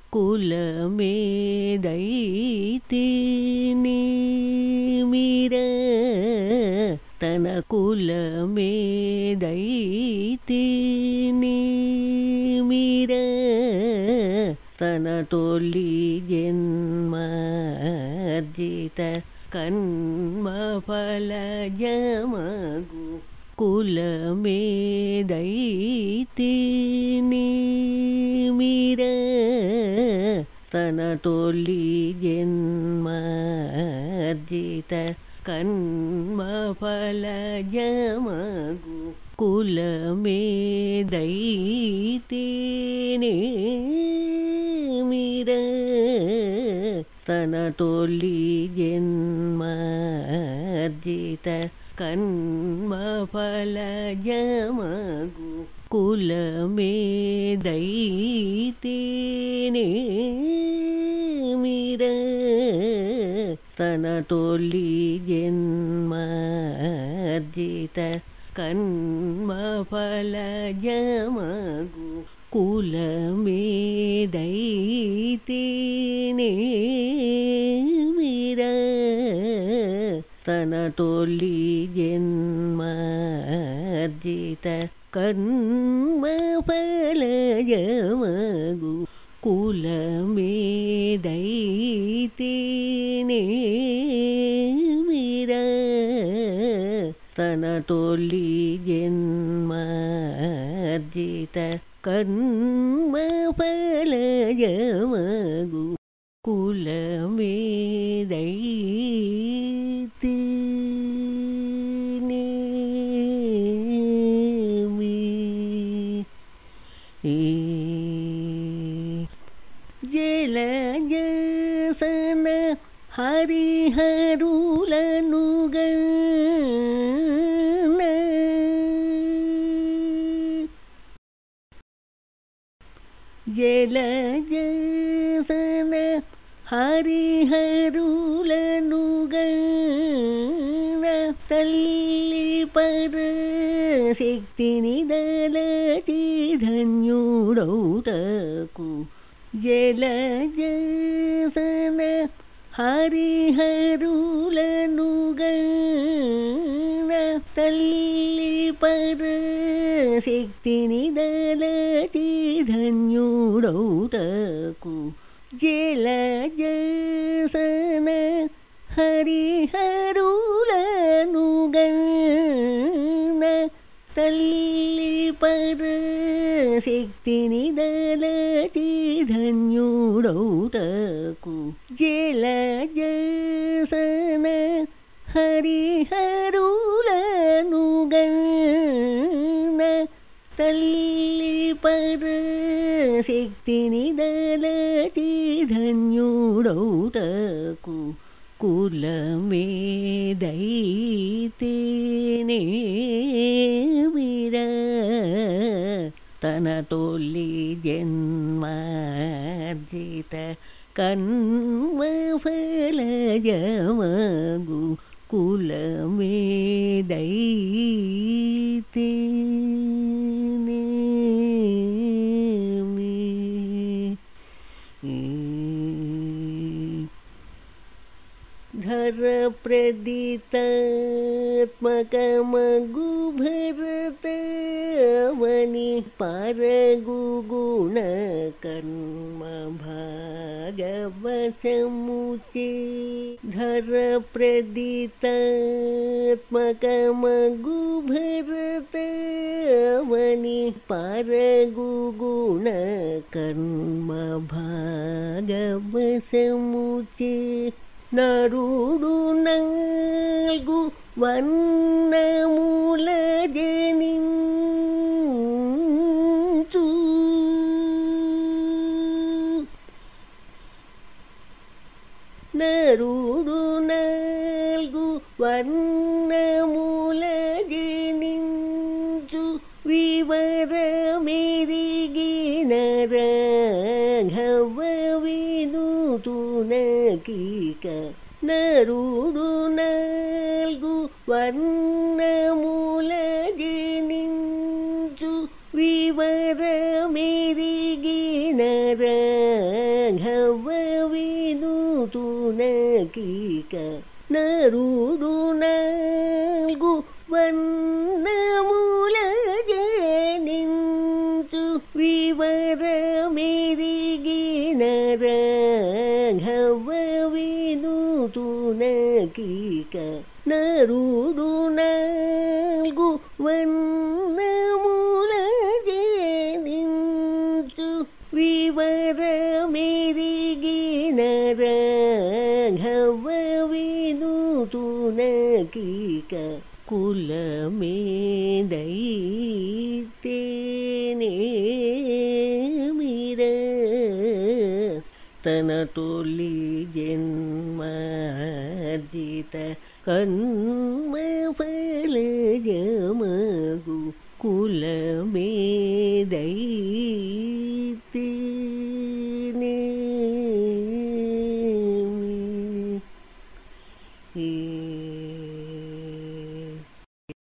కులమేదైతిని మీర తన కులమేదైతిని మీర తన తొలి జన్మార్జిత కర్మఫలజమగు కులమేదైతిని మీర తన తొలి జన్మార్జిత కర్మఫలజమగు కులమేదైతిని మీర తన తొలి జన్మార్జిత కర్మఫలజమగు కులమేదైతిని మీర తన తొలి జన్మార్జిత కర్మఫలజమగు కులమేదైతిని మీర తన తొలి జన్మార్జిత కర్మఫలజమగు కులమేదైతిని మీర తన తొలి జన్మార్జిత కర్మఫలజమగు కులమేదైతిని జలజసన హరిహరులను గణ జలజసన హరిహరులను గణ తల్లి పరశక్తిని దలచి ధన్యుడౌటకు జలజసన హరిహరులను గణ తల్లి పరశక్తిని దలచి ధన్యుడౌటకు జలజసన హరిహరులను గణ తల్లి పరశక్తిని దలచి ధన్యుడౌటకు జలజసన హరిహరులను గణ తల్లి పరశక్తిని దలచి ధన్యుడౌటకు కులమేదైతిని మీర తన తొలి జన్మార్జిత కర్మఫలజమగు కులమేదైతిని ధర ప్రదితాత్మకమగు భరతమణి పరగు గుణ కర్మ భాగవశముచే ధర ప్రదితాత్మకమగు భరతమణి పరగు గుణ కర్మ భాగవశముచే నరుడు నాల్గు వర్ణముల జనించు నరుడు నాల్గు వర్ణముల జనించు వివరమెరిగిన రాఘవ వినుతునకిక నరుడు నాల్గు వర్ణముల జనించు వివరమెరిగిన రాఘవ వినుతునకిక నరుడు నాల్గు వర్ణముల జనించు వివరమెరిగిన రాఘవ వినుతునకిక నరుడు నాల్గు వర్ణముల జనించు వివరమెరిగిన రాఘవ వినుతునకిక కులమేదైతేనేమిర తన తొలి జన్మార్జిత కర్మ ఫలజమగు కులమేదైతే